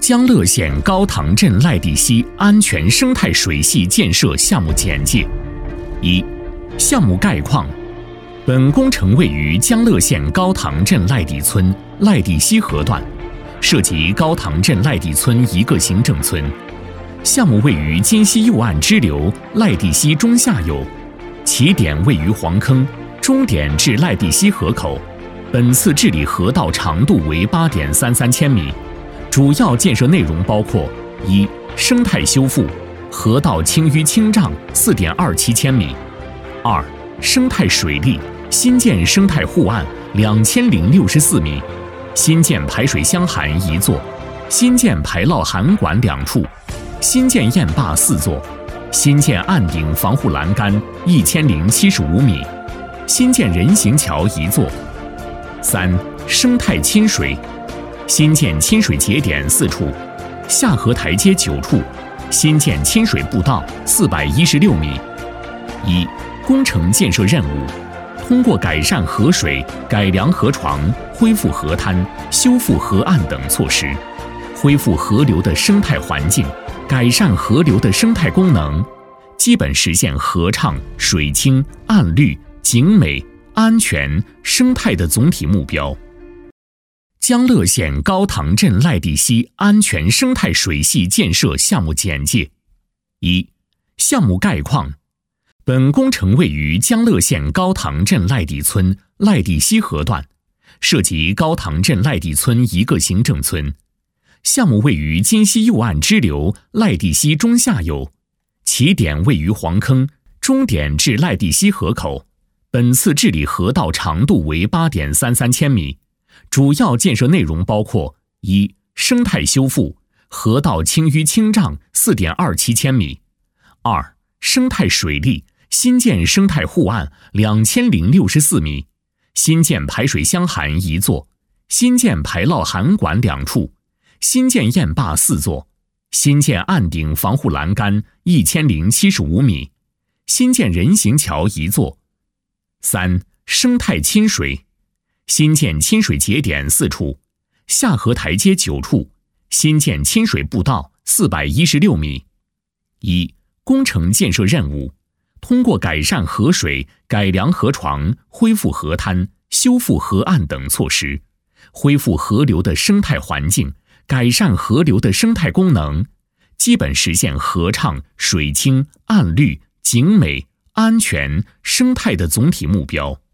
江乐县高塘镇赖地溪安全生态水系建设项目简介。1、项目概况。本工程位于江乐县高塘镇赖地村赖地溪河段，涉及高塘镇赖地村一个行政村。项目位于金溪右岸支流赖地溪中下游，起点位于黄坑，终点至赖地溪河口。本次治理河道长度为 8.33千米，主要建设内容包括： 1、生态修复，河道清淤清障 4.27千米； 2、生态水利，新建生态护岸2064米，新建排水箱涵1座，新建排涝涵管2处，新建堰坝4座，新建岸顶防护栏杆1075米，新建人行桥1座。3、生态亲水，新建亲水节点4处，下河台阶9处，新建亲水步道416米。1、工程建设任务：通过改善河水、改良河床、恢复河滩、修复河岸等措施，恢复河流的生态环境，改善河流的生态功能，基本实现河畅、水清、岸绿、景美、安全、生态的总体目标。江乐县高塘镇赖地溪安全生态水系建设项目简介。1、项目概况。本工程位于江乐县高塘镇赖地村赖地溪河段，涉及高塘镇赖地村一个行政村。项目位于金溪右岸支流赖地溪中下游，起点位于黄坑，终点至赖地溪河口。本次治理河道长度为 8.33千米，主要建设内容包括： 1、生态修复，河道清淤清障 4.27千米； 2、生态水利，新建生态护岸2064米，新建排水箱涵1座，新建排涝涵管2处，新建堰坝4座，新建岸顶防护栏杆1075米，新建人行桥1座。3、生态亲水，新建亲水节点4处，下河台阶9处，新建亲水步道416米。1、工程建设任务：通过改善河水、改良河床、恢复河滩、修复河岸等措施，恢复河流的生态环境，改善河流的生态功能，基本实现河畅、水清、岸绿、景美、安全、生态的总体目标。